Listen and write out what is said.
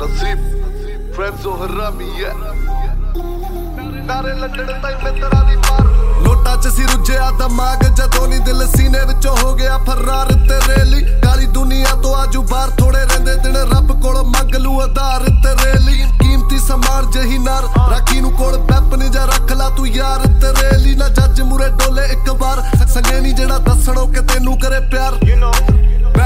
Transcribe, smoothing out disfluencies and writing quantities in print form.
नसीब फ्रेंड्स हरामी है नारे लंडन ताई मित्रा दी मार लोटा च सी रुझिया दिमाग जदों नी दिल सीने विचों हो गया फरार ते रेली